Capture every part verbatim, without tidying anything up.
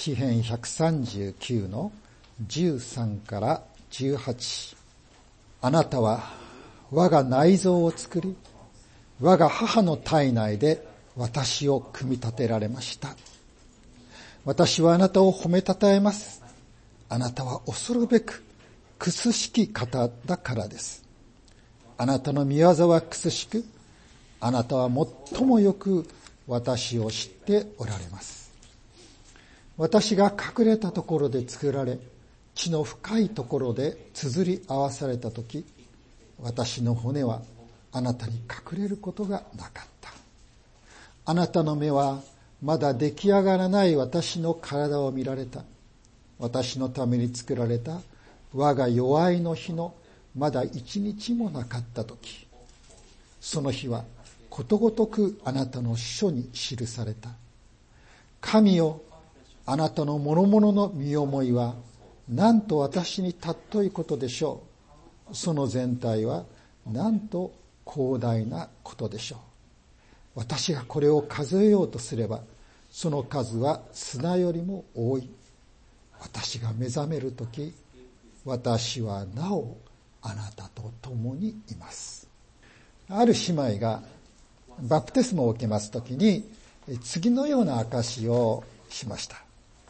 詩編ひゃくさんじゅうきゅうのじゅうさんからじゅうはち。あなたは我が内臓を作り、我が母の体内で私を組み立てられました。私はあなたを褒めたたえます。あなたは恐るべくくすしき方だからです。あなたの御業はくすしく、あなたは最もよく私を知っておられます。私が隠れたところで作られ、地の深いところで綴り合わされたとき、私の骨はあなたに隠れることがなかった。あなたの目はまだ出来上がらない私の体を見られた。私のために作られた我が弱いの日のまだ一日もなかったとき、その日はことごとくあなたの書に記された。神よ、あなたの諸々の身思いはなんと私に尊いことでしょう。その全体はなんと広大なことでしょう。私がこれを数えようとすれば、その数は砂よりも多い。私が目覚めるとき、私はなおあなたと共にいます。ある姉妹がバプテスマを受けますときに、次のような証しをしました。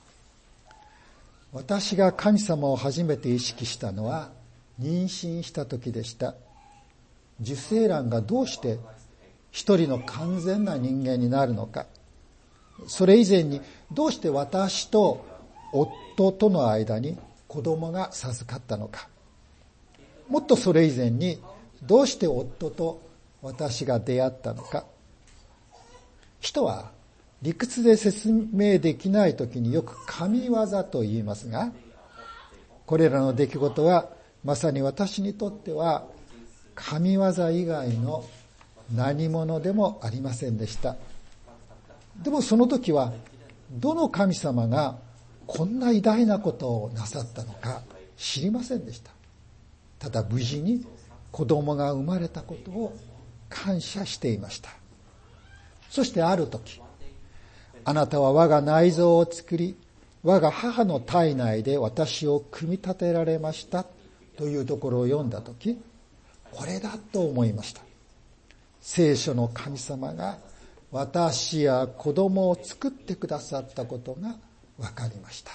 私が神様を初めて意識したのは妊娠した時でした。受精卵がどうして一人の完全な人間になるのか、それ以前にどうして私と夫との間に子供が授かったのか、もっとそれ以前にどうして夫と私が出会ったのか。人は理屈で説明できないときによく神業と言いますが、これらの出来事はまさに私にとっては神業以外の何者でもありませんでした。でもその時はどの神様がこんな偉大なことをなさったのか知りませんでした。ただ無事に子供が生まれたことを感謝していました。そしてある時、あなたは我が内臓を作り、我が母の体内で私を組み立てられましたというところを読んだとき、これだと思いました。聖書の神様が私や子供を作ってくださったことが分かりました。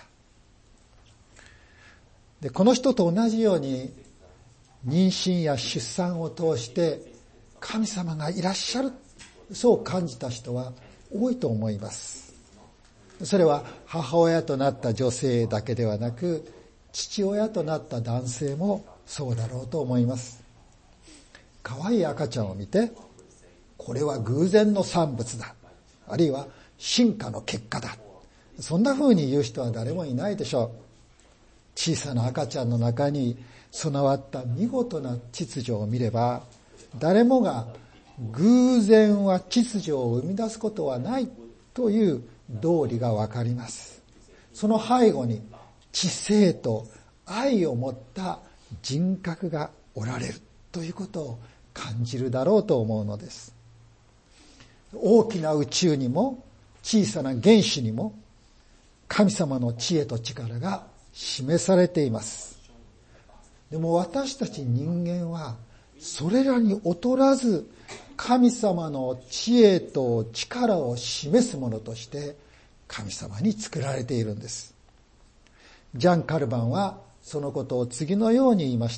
で、この人と同じように妊娠や出産を通して神様がいらっしゃる、そう感じた人は多いと思います。それは母親となった女性だけではなく、父親となった男性もそうだろうと思います。可愛い赤ちゃんを見て、これは偶然の産物だ、あるいは進化の結果だ、そんな風に言う人は誰もいないでしょう。小さな赤ちゃんの中に備わった見事な秩序を見れば、誰もが偶然は秩序を生み出すことはないという道理がわかります。その背後に知性と愛を持った人格がおられるということを感じるだろうと思うのです。大きな宇宙にも小さな原子にも神様の知恵と力が示されています。でも私たち人間はそれらに劣らず、神様の知恵と力を示すものとして神様に作られているんです。ジャン・カルバンはそのことを次のように言いました。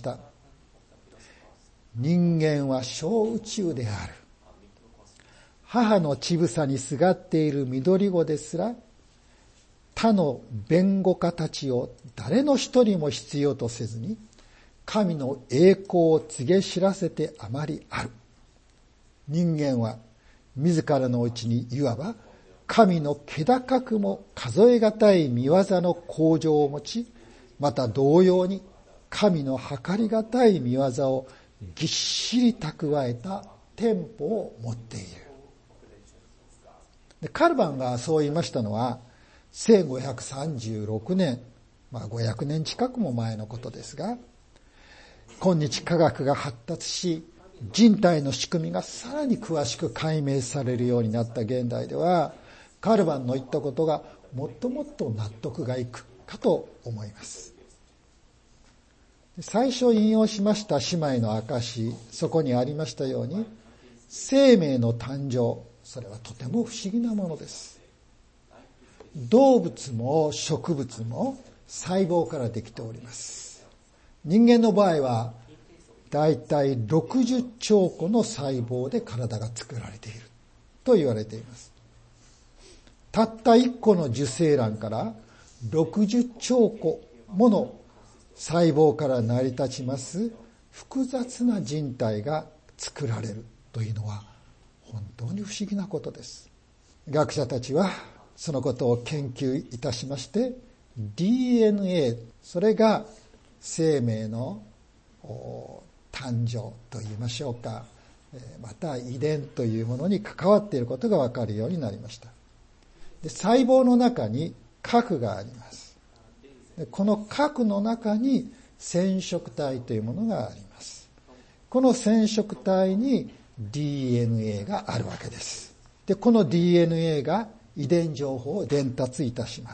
人間は小宇宙である。母の乳房にすがっている緑子ですら、他の弁護家たちを誰の一人も必要とせずに、神の栄光を告げ知らせてあまりある。人間は自らのうちにいわば神の気高くも数えがたい見業の向上を持ち、また同様に神の計りがたい見業をぎっしり蓄えた天賦を持っている。で、カルバンがそう言いましたのはせんごひゃくさんじゅうろくねん、まあごひゃくねん近くも前のことですが、今日科学が発達し、人体の仕組みがさらに詳しく解明されるようになった現代では、カルバンの言ったことがもっともっと納得がいくかと思います。最初引用しました姉妹の証、そこにありましたように、生命の誕生、それはとても不思議なものです。動物も植物も細胞からできております。人間の場合はだいたいろくじゅっちょうこの細胞で体が作られていると言われています。たったいっこの受精卵からろくじゅっちょうこもの細胞から成り立ちます複雑な人体が作られるというのは本当に不思議なことです。学者たちはそのことを研究いたしまして ディーエヌエー、 それが生命の誕生と言いましょうか、また遺伝というものに関わっていることが分かるようになりました。で、細胞の中に核があります。で、この核の中に染色体というものがあります。この染色体に ディーエヌエー があるわけです。で、この ディーエヌエー が遺伝情報を伝達いたします。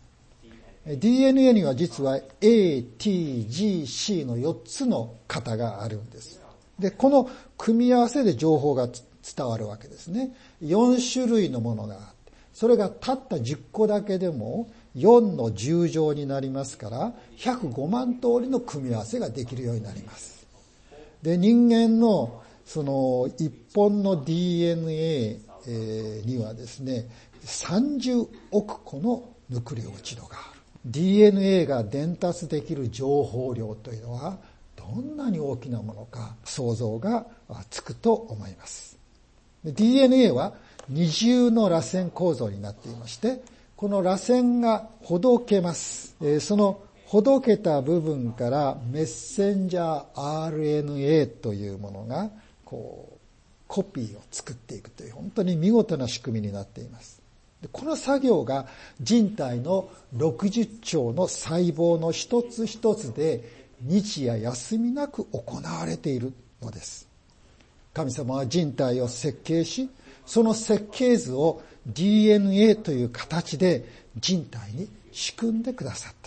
ディーエヌエー には実は エー、ティー、ジー、シー のよっつの型があるんです。で、この組み合わせで情報が伝わるわけですね。よんしゅるいのものがあって、それがたったじゅっこだけでもよんのじゅう乗になりますから、ひゃくごまんとおりの組み合わせができるようになります。で、人間のそのいっぽんの ディーエヌエー にはですね、さんじゅうおくこのヌクレオチドがある。ディーエヌエー が伝達できる情報量というのはどんなに大きなものか想像がつくと思います。ディーエヌエー は二重の螺旋構造になっていまして、この螺旋がほどけます。そのほどけた部分からメッセンジャー アールエヌエー というものがこうコピーを作っていくという本当に見事な仕組みになっています。この作業が人体のろくじゅっちょうの細胞の一つ一つで日夜休みなく行われているのです。神様は人体を設計し、その設計図を ディーエヌエー という形で人体に仕組んでくださった。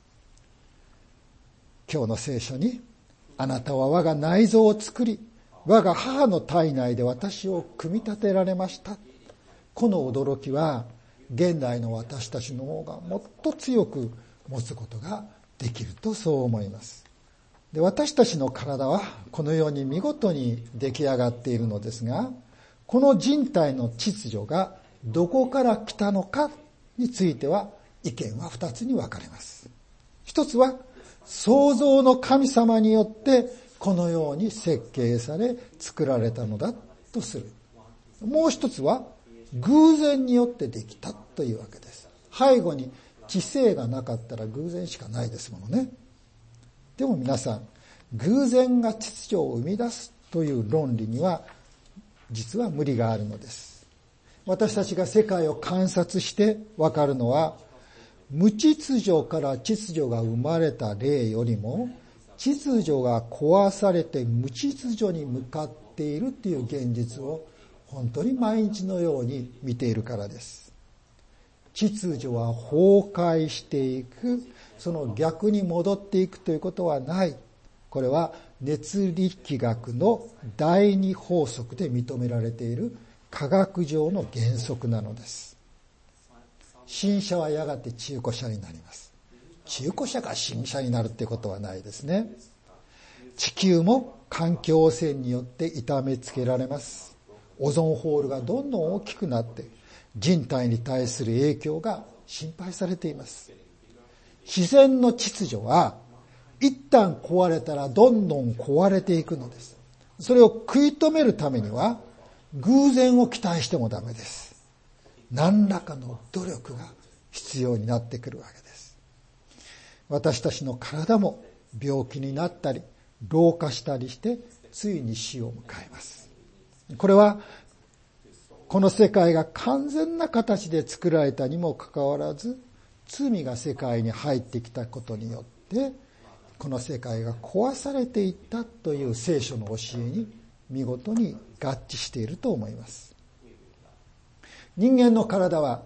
今日の聖書に、あなたは我が内臓を作り、我が母の体内で私を組み立てられました。この驚きは現代の私たちの方がもっと強く持つことができるとそう思います。で、私たちの体はこのように見事に出来上がっているのですが、この人体の秩序がどこから来たのかについては意見は二つに分かれます。一つは創造の神様によってこのように設計され作られたのだとする。もう一つは偶然によってできたというわけです。背後に知性がなかったら偶然しかないですものね。でも皆さん、偶然が秩序を生み出すという論理には実は無理があるのです。私たちが世界を観察してわかるのは、無秩序から秩序が生まれた例よりも、秩序が壊されて無秩序に向かっているという現実を本当に毎日のように見ているからです。秩序は崩壊していく、その逆に戻っていくということはない。これは熱力学の第二法則で認められている科学上の原則なのです。新車はやがて中古車になります。中古車が新車になるってことはないですね。地球も環境汚染によって痛めつけられます。オゾンホールがどんどん大きくなって人体に対する影響が心配されています。自然の秩序は一旦壊れたらどんどん壊れていくのです。それを食い止めるためには偶然を期待してもダメです。何らかの努力が必要になってくるわけです。私たちの体も病気になったり老化したりしてついに死を迎えます。これはこの世界が完全な形で作られたにもかかわらず、罪が世界に入ってきたことによってこの世界が壊されていったという聖書の教えに見事に合致していると思います。人間の体は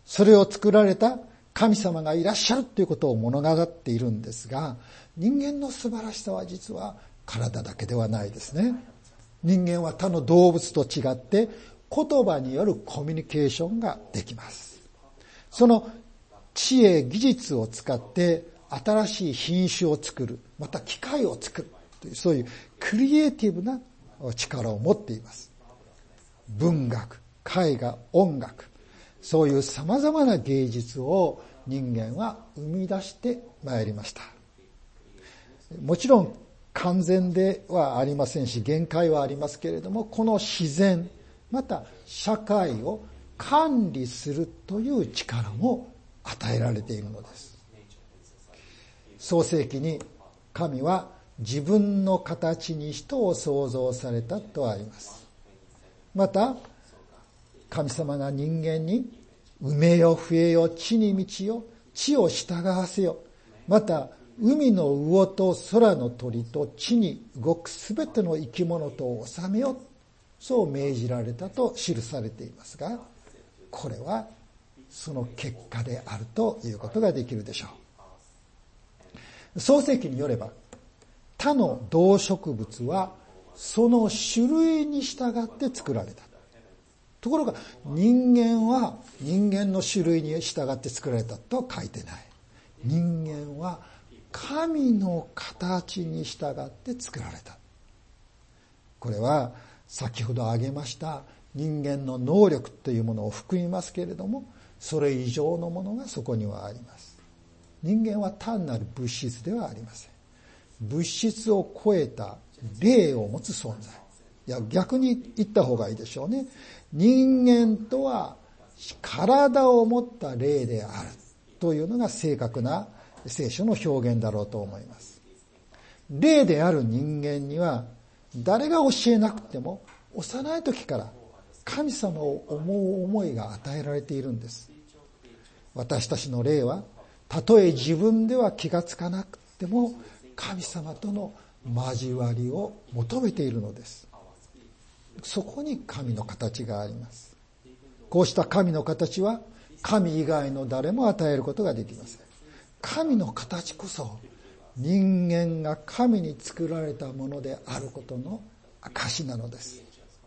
それを作られた神様がいらっしゃるということを物語っているんですが、人間の素晴らしさは実は体だけではないですね。人間は他の動物と違って言葉によるコミュニケーションができます。その知恵、技術を使って新しい品種を作る、また機械を作るという、そういうクリエイティブな力を持っています。文学、絵画、音楽、そういう様々な芸術を人間は生み出してまいりました。もちろん完全ではありませんし、限界はありますけれども、この自然、また社会を管理するという力も与えられているのです。創世記に神は自分の形に人を創造されたとあります。また神様が人間に埋めよ増えよ地に満ちよ地を従わせよ、また海の魚と空の鳥と地に動くすべての生き物と治めよ、そう命じられたと記されていますが、これはその結果であるということができるでしょう。創世記によれば、他の動植物はその種類に従って作られた。ところが人間は人間の種類に従って作られたとは書いてない。人間は神の形に従って作られた。これは先ほど挙げました人間の能力というものを含みますけれども、それ以上のものがそこにはあります。人間は単なる物質ではありません。物質を超えた霊を持つ存在。いや、逆に言った方がいいでしょうね。人間とは体を持った霊であるというのが正確な聖書の表現だろうと思います。霊である人間には誰が教えなくても幼い時から神様を思う思いが与えられているんです。私たちの霊はたとえ自分では気がつかなくても神様との交わりを求めているのです。そこに神の形があります。こうした神の形は神以外の誰も与えることができません。神の形こそ人間が神に作られたものであることの証なのです。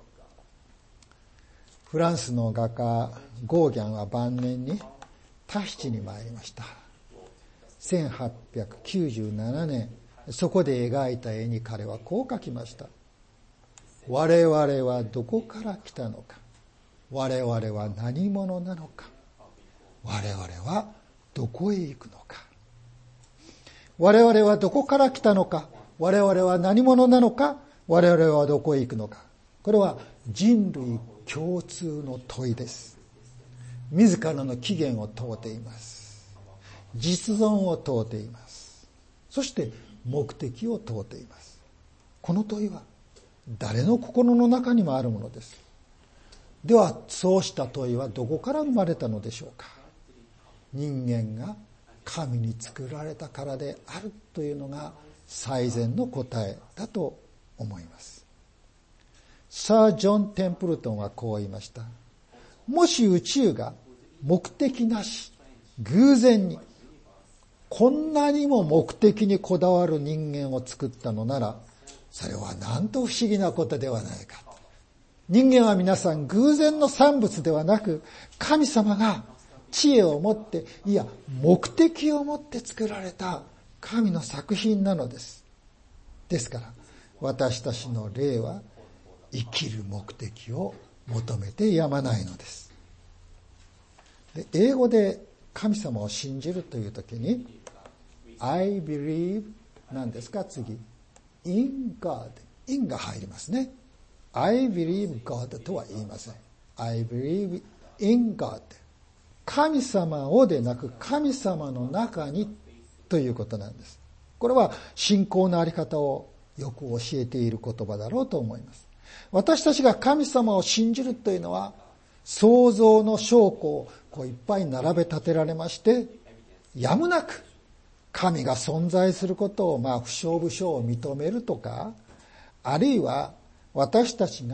フランスの画家ゴーギャンは晩年にタヒチに参りました。せんはっぴゃくきゅうじゅうななねん、そこで描いた絵に彼はこう描きました。我々はどこから来たのか、我々は何者なのか、我々はどこへ行くのか。我々はどこから来たのか、我々は何者なのか、我々はどこへ行くのか。これは人類共通の問いです。自らの起源を問うています。実存を問うています。そして目的を問うています。この問いは誰の心の中にもあるものです。ではそうした問いはどこから生まれたのでしょうか。人間が神に作られたからであるというのが最善の答えだと思います。サー・ジョン・テンプルトンはこう言いました。もし宇宙が目的なし、偶然に、こんなにも目的にこだわる人間を作ったのなら、それはなんと不思議なことではないか。人間は皆さん偶然の産物ではなく、神様が知恵を持って、いや目的を持って作られた神の作品なのです。ですから私たちの霊は生きる目的を求めてやまないのです。で、英語で神様を信じるというときに I believe なんですか、次 in God、 in が入りますね。 I believe God とは言いません。 I believe in God、 神様をでなく神様の中にということなんです。これは信仰のあり方をよく教えている言葉だろうと思います。私たちが神様を信じるというのは、創造の証拠をこういっぱい並べ立てられまして、やむなく神が存在することをまあ不承不承を認めるとか、あるいは私たちが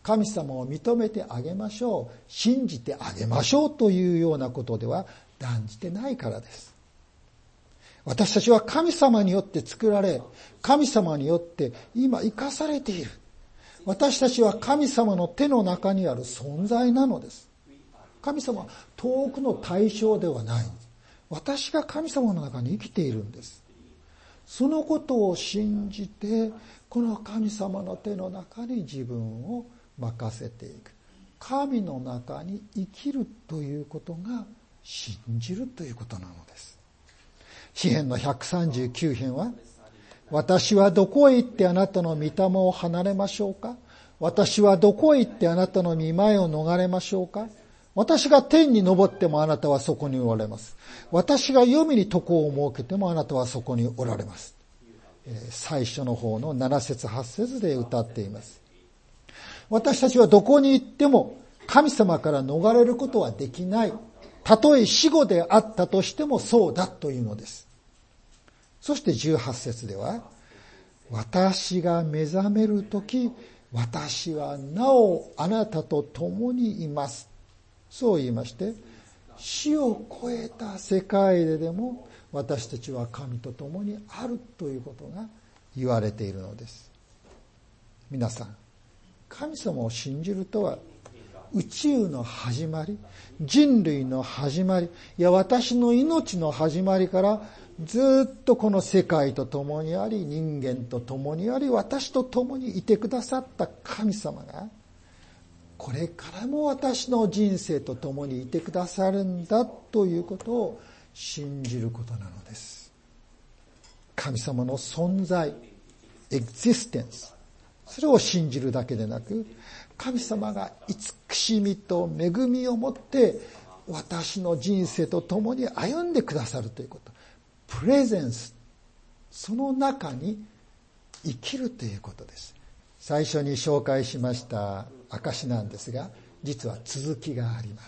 神様を認めてあげましょう、信じてあげましょうというようなことでは断じてないからです。私たちは神様によって作られ、神様によって今生かされている。私たちは神様の手の中にある存在なのです。神様は遠くの対象ではない。私が神様の中に生きているんです。そのことを信じて、この神様の手の中に自分を任せていく。神の中に生きるということが信じるということなのです。詩編のひゃくさんじゅうきゅう編は、私はどこへ行ってあなたの御霊を離れましょうか。私はどこへ行ってあなたの御前を逃れましょうか。私が天に昇ってもあなたはそこにおられます。私が黄泉に床を設けてもあなたはそこにおられます。えー、最初の方のなな節はち節で歌っています。私たちはどこに行っても神様から逃れることはできない。たとえ死後であったとしてもそうだというのです。そしてじゅうはち節では、私が目覚めるとき、私はなおあなたと共にいます。そう言いまして、死を超えた世界ででも私たちは神と共にあるということが言われているのです。皆さん、神様を信じるとは、宇宙の始まり、人類の始まり、いや私の命の始まりからずっとこの世界と共にあり、人間と共にあり、私と共にいてくださった神様が、これからも私の人生と共にいてくださるんだということを信じることなのです。神様の存在、エグジステンス、それを信じるだけでなく、神様が慈しみと恵みを持って私の人生と共に歩んでくださるということ。プレゼンス、その中に生きるということです。最初に紹介しました証なんですが、実は続きがあります。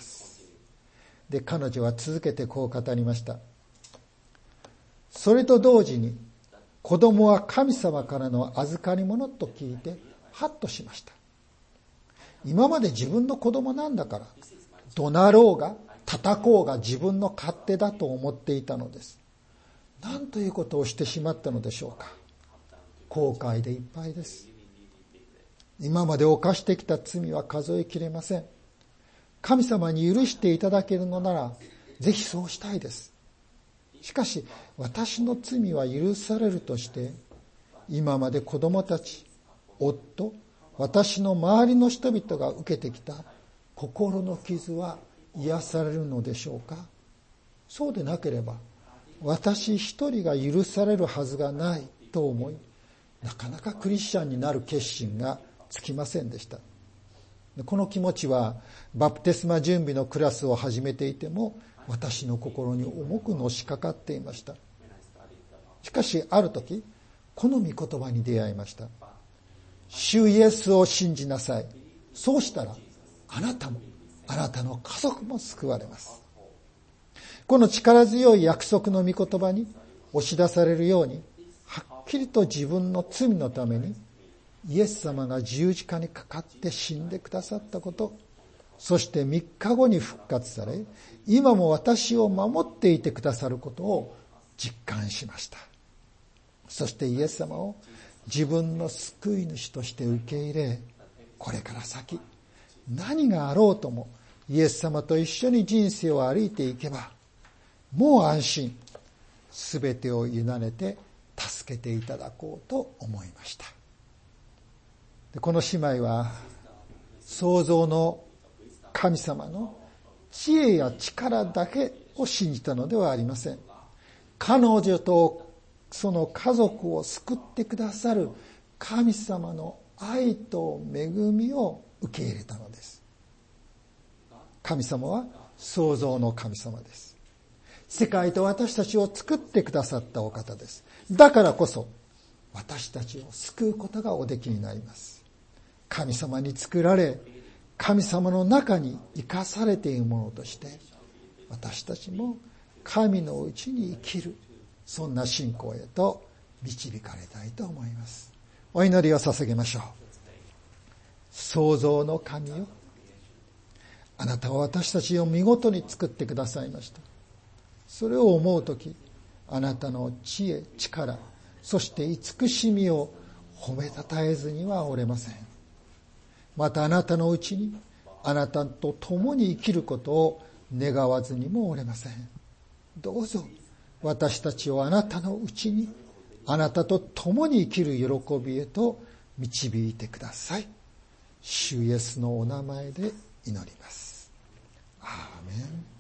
で、彼女は続けてこう語りました。それと同時に、子供は神様からの預かり物と聞いてハッとしました。今まで自分の子供なんだから、怒鳴ろうが叩こうが自分の勝手だと思っていたのです。何ということをしてしまったのでしょうか。後悔でいっぱいです。今まで犯してきた罪は数えきれません。神様に許していただけるのなら、ぜひそうしたいです。しかし、私の罪は許されるとして、今まで子供たち、夫、私の周りの人々が受けてきた心の傷は癒されるのでしょうか。そうでなければ、私一人が許されるはずがないと思い、なかなかクリスチャンになる決心がつきませんでした。この気持ちはバプテスマ準備のクラスを始めていても私の心に重くのしかかっていました。しかしある時、この御言葉に出会いました。主イエスを信じなさい。そうしたらあなたもあなたの家族も救われます。この力強い約束の御言葉に押し出されるように、はっきりと自分の罪のためにイエス様が十字架にかかって死んでくださったこと、そしてみっかごに復活され、今も私を守っていてくださることを実感しました。そしてイエス様を自分の救い主として受け入れ、これから先何があろうともイエス様と一緒に人生を歩いていけば、もう安心、すべてを委ねて助けていただこうと思いました。で、この姉妹は創造の神様の知恵や力だけを信じたのではありません。彼女とその家族を救ってくださる神様の愛と恵みを受け入れたのです。神様は創造の神様です。世界と私たちを作ってくださったお方です。だからこそ私たちを救うことがおできになります。神様に作られ、神様の中に生かされているものとして、私たちも神のうちに生きる、そんな信仰へと導かれたいと思います。お祈りを捧げましょう。 創造の神よ、あなたは私たちを見事に作ってくださいました。それを思うとき、あなたの知恵、力、そして慈しみを褒めたたえずにはおれません。またあなたのうちにあなたと共に生きることを願わずにもおれません。どうぞ私たちをあなたのうちにあなたと共に生きる喜びへと導いてください。主イエスのお名前で祈ります。アーメン。